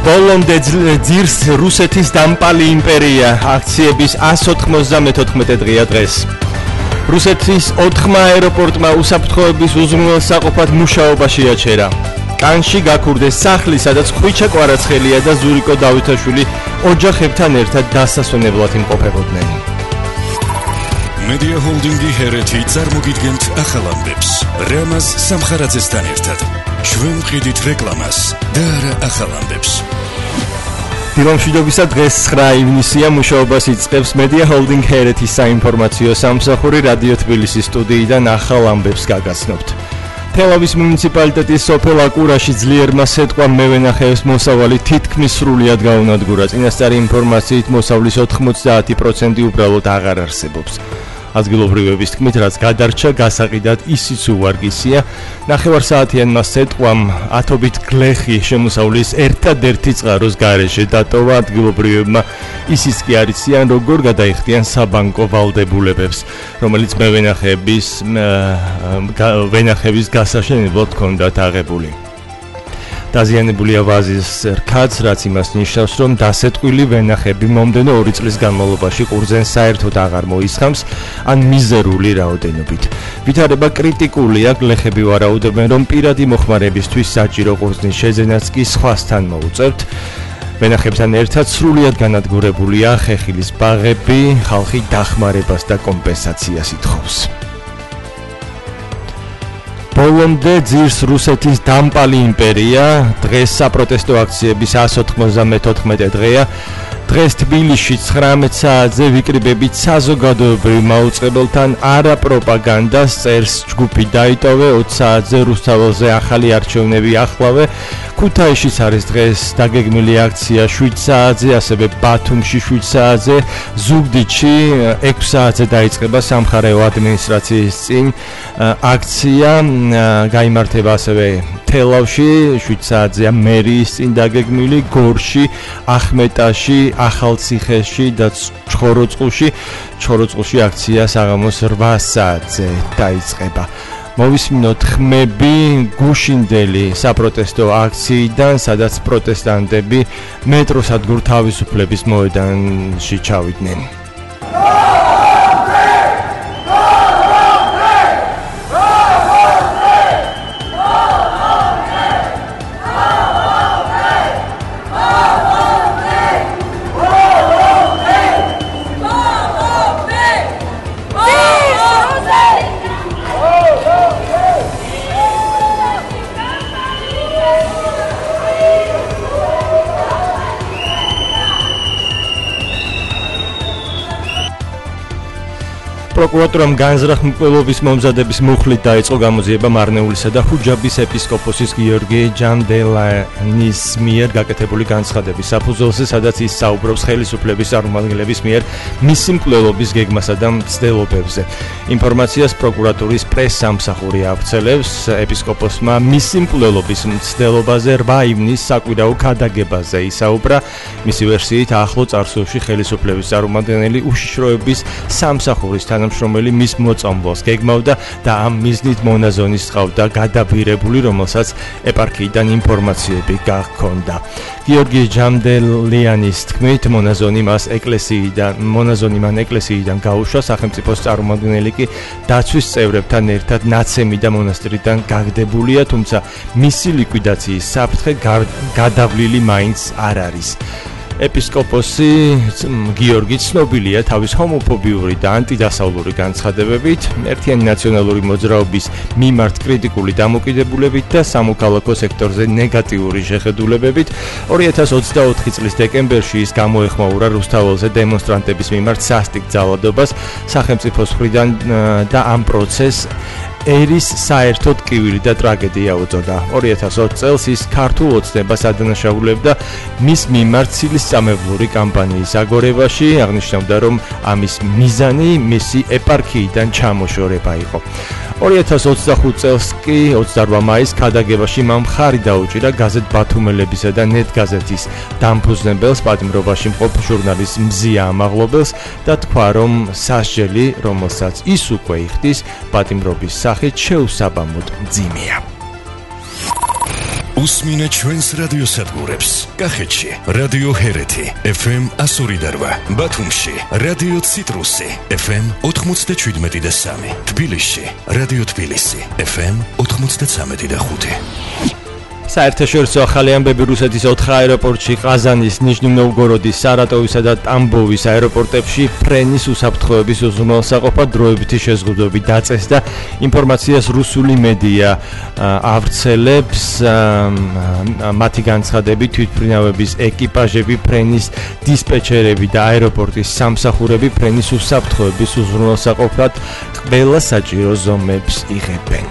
ბოლომდე ძირს რუსეთის დამპალი იმპერია აქციების 194 დღეა დღეს. რუსეთის 4 აეროპორტმა უსაფრთხოების უზრუნველსაყოფად მუშაობაში აჩერა. კანში გაქურდეს სახლი, სადაც ხვიჩა კვარაცხელია და ზურიკო დავითაშვილი ოჯახებთან ერთად დასასვენებლად იმყოფებოდნენ. Media Holding-ი ჰერეთი წარმოგიდგენთ ახალ ამბებს. რამაზ სამხარაძესთან ერთად. ჩვენ ვყიდით რეკლამას და არა ახალ ამბებს. დილომშვიდობისა დღეს 9 ივნისია მუშაობას იწყებს Media Holding ჰერეთის საინფორმაციო სამსახური რადიო თბილისის სტუდიიდან ახალ ამბებს გაგაცნობთ. თელავის მუნიციპალიტეტის სოფელ აკურაში ძლიერმა სეტყვამ მევენახეებს მოსავალი თითქმის სრულად გაუნადგურა. წინასწარი ინფორმაციით მოსავლის 90% უბრალოდ აღარ არსებობს. ადგილობრივების თქმით, რაც გადარჩა, გასაყიდად ისიც უვარგისია. ნახევარსაათიანმა სეტყვამ ათობით გლეხი შემოსავლის ერთადერთი წყაროს გარეშე დატოვა. ადგილობრივებმა ისიც კი არ იციან, როგორ გადაიხდიან საბანკო ვალდებულებებს, რომელიც ვენახების გასაშენებლად ჰქონდათ აღებული. დაზიანებულია ვაზის რქაც, რაც იმას ნიშნავს, რომ დასეტყვილი ვენახები მომდენო 2 წლის განმავლობაში ყურძენ საერთოდ აღარ მოისხამს, ან მიზერული რაოდენობით. ვითარება კრიტიკულია, გლეხები ვარაუდობენ, რომ პირადი მოხმარებისთვის საჭირო ყურძნის შეძენაც კი სხვასთან მოუწევთ. ვენახებთან ერთად სრულად განადგურებულია ხეხილის ბაღები, ხალხი დახმარებას და კომპენსაციას ითხოვს. ბოლომდე ძირს რუსეთის დამპალი იმპერია, დღეს საპროტესტო აქციების 194 დღეა. დღეს თბილისში 19 საათზე ვიკრიბებით საზოგადოებრივ მაუწყებელთან არა პროპაგანდას წერს ჯგუფი დაიტოვე, 20 საათზე რუსთაველზე ახალი არჩევნები ახლავე. ქუთაისშიც არის დღეს დაგეგმილი აქცია 7 საათზე, ასევე ბათუმში 7 საათზე, ზუგდიდში 6 საათზე დაიწყება სამხარეო ადმინისტრაციის წინ აქცია, გაიმართება ასევე თელავში 7 საათზეა მერიის წინ დაგეგმილი, გორში, ახმეტაში, ახალციხეში და ჩხოროწყუში აქცია საღამოს 8 საათზე დაიწყება. მოვისმინოთ ხმები გუშინდელი საპროტესტო აქციიდან, სადაც პროტესტანტები მეტროსადგურ თავისუფლების მოედანში ჩავიდნენ. პროკურატურამ განზრახ-მკვლელობის მომზადების მუხლით დაიწყო გამოძიება მარნეულისა და ხუჯაბის ეპისკოპოსის გიორგი ჯანდელანის მიერ გაკეთებული განცხადების საფუძველზე, სადაც ის საუბრობს ხელისუფლების წარმომადგენლების მიერ მისი მკვლელობის გეგმასა და მცდელობებზე. ინფორმაციას პროკურატურის პრეს-სამსახური ავრცელებს. ეპისკოპოსმა მისი მკვლელობის მცდელობაზე 8 ივნისს საკვირაო ქადაგებაზე ისაუბრა. მისი ვერსიით, ახლო წარსულში ხელისუფლების წარმომადგენელი უშიშროების სამსახურის თანამშრომელი მის მოწამვლას გეგმავდა და ამ მიზნით მონაზონის ჰყავდა გადაბირებული, რომელსაც ეპარქიიდან ინფორმაციები გაქონდა. გიორგი ჯანდელიანის თქმით, მონაზონი მან ეკლესიიდან გაუშვა, სახელმწიფოს წარმომადგენელი კი დაცვის წევრებთან ერთად ნაცემი და მონასტრიდან გაგდებულია, თუმცა მისი ლიკვიდაციის საფრთხე გადავლილი მაინც არ არის. ეპისკოპოსი გიორგი ცნობილია თავის ჰომოფობიური და ანტიდასავლური განცხადებებით, ერთიანი ნაციონალური მოძრაობის მიმართ კრიტიკული დამოკიდებულებით და სამოქალაქო სექტორზე ნეგატიური შეხედულებებით. 2024 წლის დეკემბერში ის გამოეხმაურა რუსთაველზე დემონსტრანტების მიმართ სასტიკ ძალადობას სახელმწიფოს მხრიდან და ამ პროცესს ერის საერთოდ ტკივილი და ტრაგედია უწოდა. 2020 წელს ის ქართულ ოცნებას ადანაშაულებდა მის მიმართ ცილისწამებლური კამპანიის აგორებაში, აღნიშნავდა, რომ ამის მიზანი მისი ეპარქიიდან ჩამოშორება იყო. 2025 წელს კი 28 მაისს ქადაგებაში მან მხარი დაუჭირა გაზეთ ბათუმელებისა და ნეტ გაზეთის დამფუძნებელს, პატიმრობაში მყოფ ჟურნალისტ მზია ამაღლობელს და თქვა, რომ სასჯელი, რომელსაც ის უკვე იხდის, პატიმრობის სახით შეუსაბამოდ მძიმეა. უსმინე ჩვენს რადიოსადგურებს. კახეთში რადიო ჰერეთი FM 102.8, ბათუმში რადიო ციტრუსი FM 97.3, თბილისში რადიო თბილისი FM 93.5. საერთაშორისო ახალი ამბები რუსეთის 4 აეროპორტში, ყაზანის, ნიჟნი-ნოვგოროდის, სარატოვისა და ტამბოვის აეროპორტებში ფრენის უსაფრთხოების უზრუნველსაყოფად დროებითი შეზღუდვები დაწესდა. ინფორმაციას რუსული მედია ავრცელებს. მათი განცხადებით, თვითმფრინავების ეკიპაჟები, ფრენის დისპეჩერები და აეროპორტის სამსახურები ფრენის უსაფრთხოების უზრუნველსაყოფად ყველა საჭირო ზომებს იღებენ.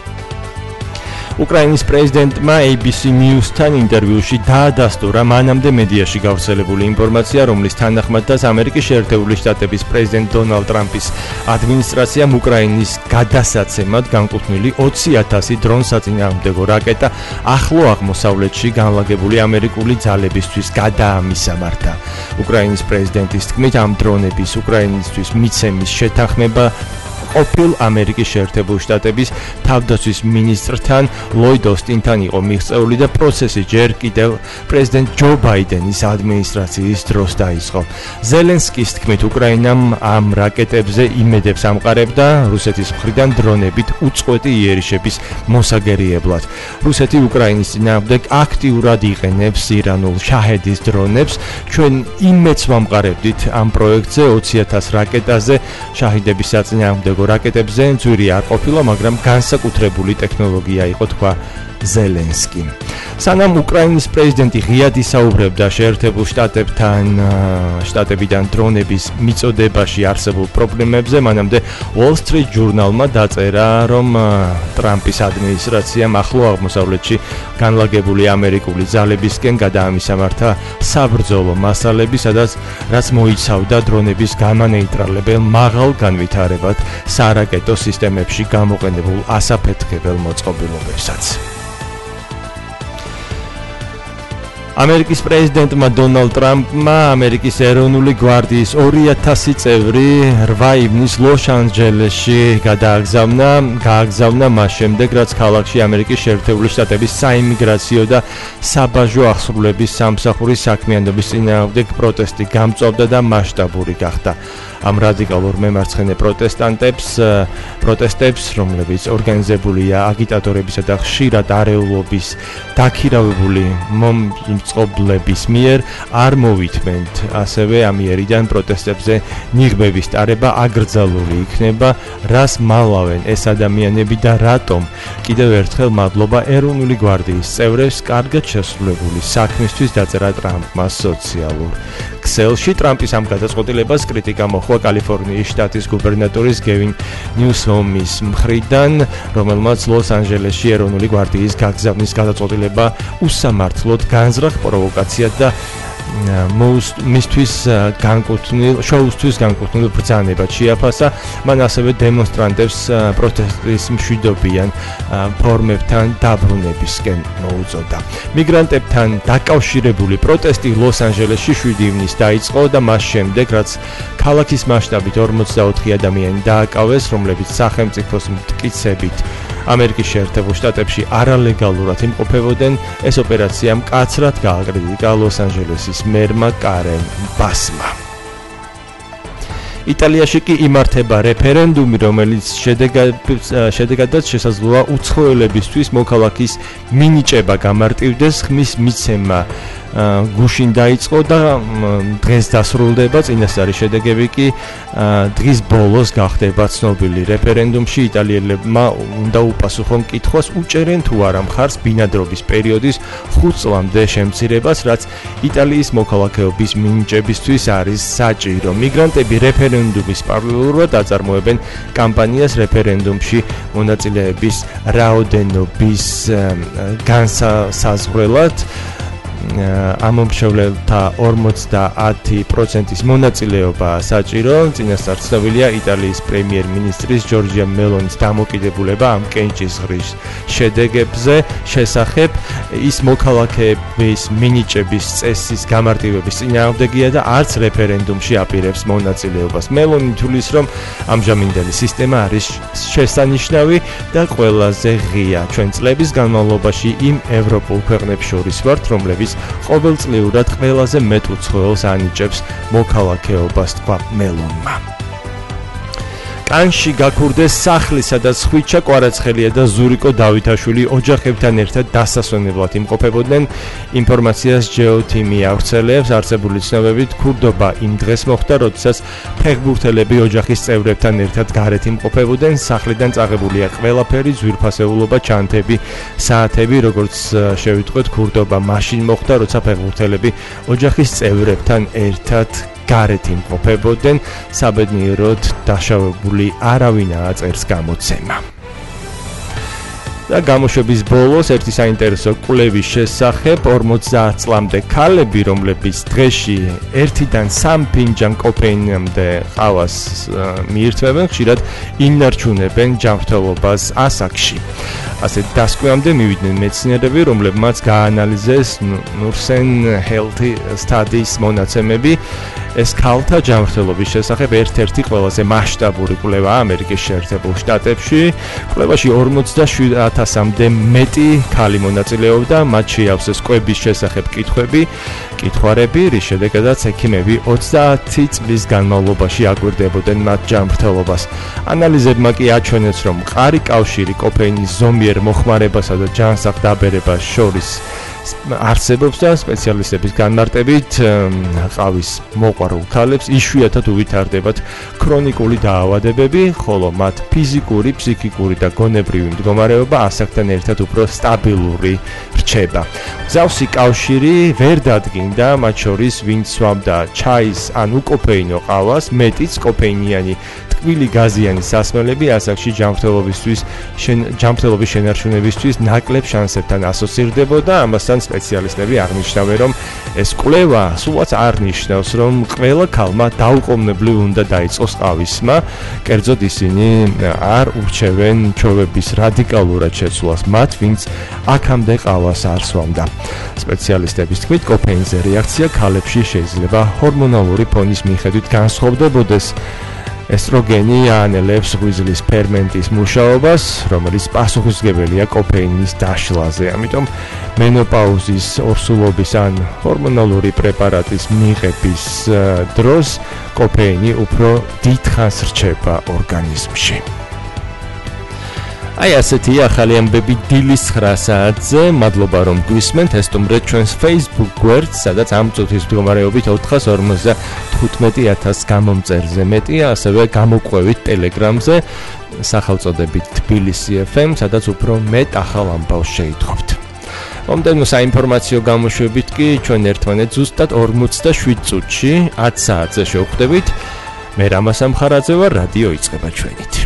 უკრაინის პრეზიდენტმა ABC News-თან ინტერვიუში დაადასტურა მანამდე მედიაში გავრცელებული ინფორმაცია, რომლის თანახმადაც ამერიკის შეერთებული შტატების პრეზიდენტ დონალდ ტრამპის ადმინისტრაციამ უკრაინის გადასაცემად განკუთვნილი 20,000 დრონ-საწინააღმდეგო რაკეტა ახლო აღმოსავლეთში განლაგებული ამერიკული ძალებისთვის გადაამისამართა. უკრაინის პრეზიდენტის თქმით, ამ დრონების უკრაინისთვის მიცემის შეთანხმება ყოფილ ამერიკის შეერთებული შტატების თავდაცვის მინისტრთან ლოიდ ოსტინთან იყო მიღწეული და პროცესი ჯერ კიდევ პრეზიდენტ ჯო ბაიდენის ადმინისტრაციის დროს დაიწყო. ზელენსკის თქმით, უკრაინამ ამ რაკეტებზე იმედებს ამყარებდა რუსეთის მხრიდან დრონებით უწყვეტი იერიშების მოსაგერიებლად. რუსეთი უკრაინის წინააღმდეგ აქტიურად იყენებს ირანულ შაჰედის დრონებს. ჩვენ იმედს ვამყარებდით ამ პროექტზე 20,000 რაკეტაზე შაჰიდების საწინააღმდეგო რაკეტებზე ძვირი არ ყოფილა, მაგრამ განსაკუთრებული ტექნოლოგია იყო, თქვა ზელენსკი. სანამ უკრაინის პრეზიდენტი ღიად ისაუბრებდა შეერთებულ შტატებიდან დრონების მიწოდებაში არსებულ პრობლემებზე, მანამდე Wall Street Journal-მა დაწერა, რომ ტრამპის ადმინისტრაციამ ახლო აღმოსავლეთში განლაგებული ამერიკული ძალებისკენ გადაამისამართა საბრძოლო მასალები, სადაც რაც მოიცავდა დრონების გამანეიტრალებელ მაღალ განვითარებად სარაკეტო სისტემებში გამოყენებულ ასაფეთქებელ მოწყობილობებსაც. ამერიკის პრეზიდენტმა დონალდ ტრამპმა ამერიკის ეროვნული გვარდიის 2,000 წევრი 8 ივნის ლოს-ანჯელესში გააგზავნა მას შემდეგ, რაც ქალაქში ამერიკის შეერთებული შტატების საიმიგრაციო და საბაჟო აღსრულების სამსახურის საქმიანობის წინააღმდეგ პროტესტი გამწვავდა და მასშტაბური გახდა. ამ რადიკალურ მემარცხენე პროტესტებს, რომლებიც ორგანიზებულია აგიტატორებისა და ხშირად არეულობის დაქირავებული მომწყობლების მიერ, არ მოვითმენთ. ასევე ამიერიდან პროტესტებზე ნიღბების ტარება აკრძალული იქნება, რას მალავენ ეს ადამიანები და რატომ. კიდევ ერთხელ მადლობა ეროვნული გვარდიის წევრებს კარგად შესრულებული საქმისთვის, დაწერა ტრამპმა სოციალურ ქსელში. ტრამპის ამ გადაწყვეტილებას კრიტიკა მოჰყვა კალიფორნიის შტატის გუბერნატორის გევინ ნიუსომის მხრიდან, რომელმაც ლოს-ანჯელესში ეროვნული გვარდიის გაგზავნის გადაწყვეტილება უსამართლოდ განზრახ პროვოკაციად და შოუსთვის განკუთვნილ ბრძანებად შეაფასა. მან ასევე დემონსტრანტებს პროტესტის მშვიდობიან ფორმებთან დაბრუნებისკენ მოუწოდა. მიგრანტებთან დაკავშირებული პროტესტი ლოს-ანჯელესში 7 ივნის დაიწყო და მას შემდეგ, რაც ქალაქის მასშტაბით 44 ადამიანი დააკავეს, რომლებიც სახელმწიფოს მტკიცებით ამერიკის შეერთებულ შტატებში არალეგალურად იმყოფებოდნენ, ეს ოპერაცია მკაცრად გააკრიტიკა ლოს-ანჯელესის მერმა კარენ ბასმა. იტალიაში კი იმართება რეფერენდუმი, რომელიც შედეგადაც შესაძლოა უცხოელებისთვის მოქალაქის მინიჭება გამარტივდეს. ხმის მიცემა გუშინ დაიწყო და დღეს დასრულდება. წინასწარი შედეგები კი დღის ბოლოს გახდება ცნობილი. რეფერენდუმში იტალიელებმა უნდა უპასუხონ კითხვას, უჭერენ თუ არა მხარს ბინადრობის პერიოდის 5 წლამდე შემცირებას, რაც იტალიის მოქალაქეობის მინიჭებისთვის არის საჭირო. მიგრანტები რეფერენდუმის პარალელურად აწარმოებენ კამპანიას რეფერენდუმში მონაწილეების რაოდენობის განსაზღვრელად. ამომრჩევლელთა 50%-ის მონაწილეობა საჭირო. წინასწარ ცნობილია იტალიის პრემიერ-მინისტრის ჯორჯია მელონის დამოკიდებულება ამ კენჭისყრის შედეგებზე შესახებ. ის მოქალაქეების მინიჭების წესის გამარტივების წინააღმდეგია და არც რეფერენდუმში აპირებს მონაწილეობას. მელონი თulis რომ ამჟამინდელი სისტემა არის შესანიშნავი და ყველაზე ღია. ჩვენ წლების განმავლობაში იმ ევროპულ ქვეყნებს შორის ვართ, რომლებიც ყოველწლიურად ყველაზე მეტ უცხოელს ანიჭებს მოქალაქეობას, თქვა მელონმა. კანში გაქურდეს სახლი, სადაც ხვიჩა კვარაცხელია და ზურიკო დავითაშვილი ოჯახებთან ერთად დასასვენებლად იმყოფებოდნენ. ინფორმაციას ჯეოთიმი ავრცელებს. არსებული ცნობებით, ქურდობა იმ დღეს მოხდა, როდესაც ფეხბურთელები ოჯახის წევრებთან ერთად გარეთ იმყოფებოდნენ. სახლიდან წაღებულია ყველაფერი, ძვირფასეულობა, ჩანთები, საათები, როგორც შევიტყვეთ, ქურდობა მაშინ მოხდა, როცა ფეხბურთელები ოჯახის წევრებთან ერთად გარეთ იმყოფებოდნენ. საბედნიეროდ დაშავებული არავინაა წერს გამოცემა. და გამოშვების ბოლოს ერთი საინტერესო კვლევის შესახებ 50 წლამდე ქალები, რომლებიც დღეში 1-დან 3 ფინჯან კოფეინამდე ყავას მიირთმევენ, ხშირად ინარჩუნებენ ჯანმრთელობას ასაკში. ასეთ დასკვნამდე მივიდნენ მეცნიერები, რომლებმაც გაანალიზეს Nursen Healthy Studies მონაცემები. ეს ქალთა ჯანმრთელობის შესახებ ერთ-ერთი ყველაზე მასშტაბური კვლევა ამერიკის შეერთებულ შტატებში. კვლევაში 47,000-მდე მეტი ქალი მონაწილეობდა, მათ შეავსეს კვების შესახებ კითხვარები, რის შედეგადაც ექიმები 20 წლის განმავლობაში აკვირდებოდნენ მათ ჯანმრთელობას. ანალიზებმა კი აჩვენეს, რომ მყარი კავშირი კოფეინის ზომიერ მოხმარებასა და ჯანსაღ დაბერებას შორის არსებობს და სპეციალისტების განმარტებით ყავის მოყვარულ ქალებს იშვიათად უვითარდებათ ქრონიკული დაავადებები, ხოლო მათ ფიზიკური, ფსიქიკური და გონებრივი მდგომარეობა ასაკთან ერთად უფრო სტაბილური რჩება. მსგავსი კავშირი ვერ დადგინდა მათ შორის, ვინც სვამდა ჩაის ან უკოფეინო ყავას, მეტიც კოფეინიანი ტკბილი გაზიანი სასმელები ასაკში ჯანმრთელობის შენარჩუნებისთვის ნაკლებ შანსებთან ასოცირდებოდა. ამასთან სპეციალისტები აღნიშნავენ, რომ ეს კვლევა სულაც არ ნიშნავს, რომ ყველა ქალმა დაუყოვნებლივ უნდა დაიწყოს ყავისმა, კერძოდ ისინი არ ურჩევენ ჩვევების რადიკალურად შეცვლას მათ, ვინც აქამდე ყავას არ სვამდა. სპეციალისტების თქმით, კოფეინზე რეაქცია ქალებში შეიძლება ჰორმონალური ფონის მიხედვით განსხვავდებოდეს. ესტროგენი აანელებს ღვიძლის ფერმენტის მუშაობას, რომელიც პასუხისმგებელია კოფეინის დაშლაზე. ამიტომ მენოპაუზის ორსულობის ან ჰორმონალური პრეპარატის მიღების დროს კოფეინი უფრო დიდხანს რჩება ორგანიზმში. აი ასეთი ახალი ამბები დილის 9 საათზე. მადლობა რომ გვისმენთ. ეს სტუმრეთ ჩვენს Facebook გვერდს, სადაც ამ წუთის მდგომარეობით 455,000 გამომწერზე მეტია, ასევე გამოყვებით Telegram-ზე სახელწოდებით თბილისი FM, სადაც უფრო მეტ ახალ ამბავს შეითხოვთ. მომდევნო საინფორმაციო გამოშვებით კი ჩვენ ერთმანეთს ზუსტად 47 წუთში 10 საათზე შევხვდებით. მე რამაზ სამხარაძე ვარ, რადიო იწყება ჩვენით.